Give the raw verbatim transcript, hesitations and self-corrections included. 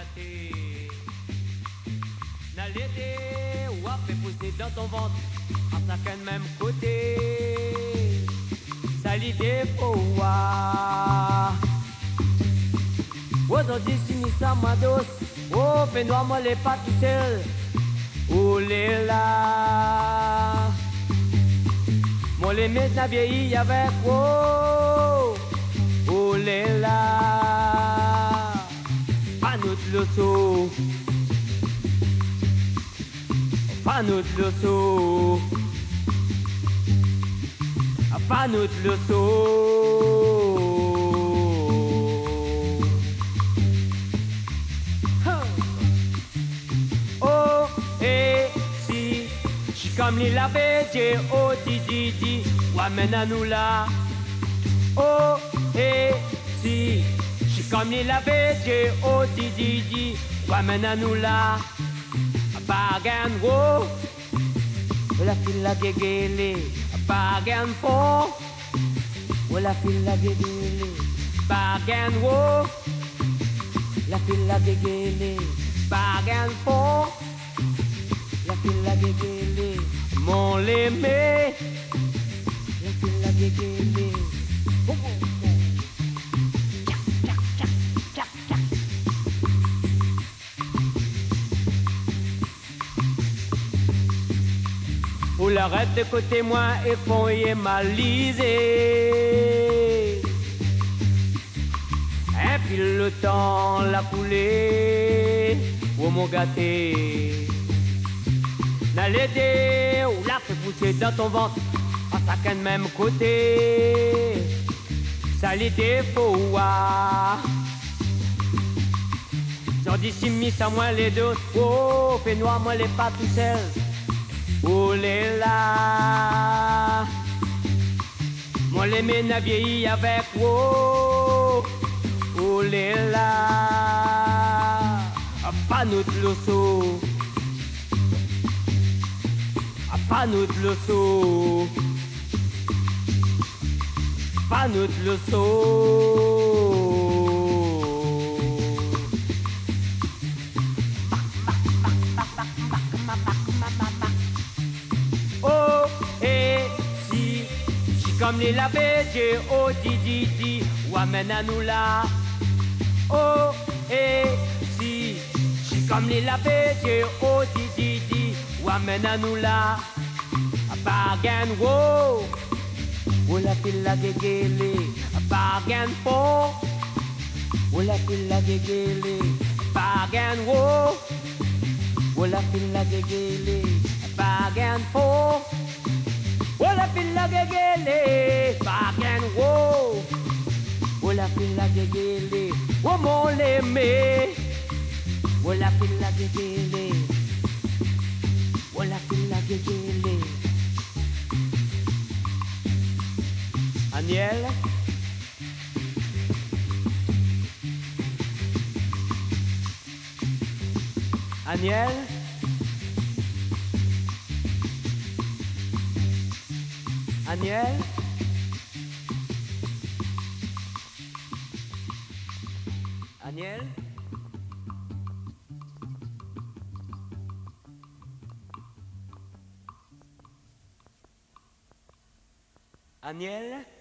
gâté. N'a l'été, ou a fait pousser dans ton ventre, en chacun de même côté. Ça l'idée pour voir. Aujourd'hui, si nous sommes à dos, oh, fais-nous moi les pas tout seul. Oh, les là. Moi les mets n'a vieilli avec, oh, oh, les là. Pas notre loso. Pas notre loso. Pas notre loso. Oh, et si, j'suis comme les lavés, oh, di, di, di, ou amène à nous là. Oh, et si, j'suis comme les lavés, oh, di, di, di, ou amène à nous là. Bagan, wo, la fille la guéguélé. Bagan, fo, la fille la guéguélé. Bagan, wo, la fille la guéguélé. Bagan, fo, la fille la guéguélé. Mon l'aimé, la fille la guéguélé. Ou l'arrête de côté moi et qu'on y est malisé. Et puis le temps l'a coulé, ou mon gâté. N'a l'aider ou l'a fait pousser dans ton ventre, en chacun de même côté. Ça l'idée faut voir. J'en dis si mis à moi les deux, oh, fais noir moi les pas tout seul. Oh les là, moi les mène à vieilli avec, oh, oh les là, pas notre loso, pas notre loso, pas notre loso. Oh, et si, j'suis comme les lavés, oh, di, di, di, ou amène à nous là. Oh, et si, j'suis comme les lavés, oh, di, di, di, ou amène à nous là. A bargain, wo, ou la fille la guéguélé. A bargain, fo, ou la fille la guéguélé. Bargain, wo, ou la fille la guéguélé. Bagan fo, oh la fille la guéguélé. Bagan wo, oh la fille la guéguélé. Oh mon l'aimé, oh la fille la guéguélé. Oh la fille la guéguélé. Aniel, Aniel. Aniel, Aniel, Aniel.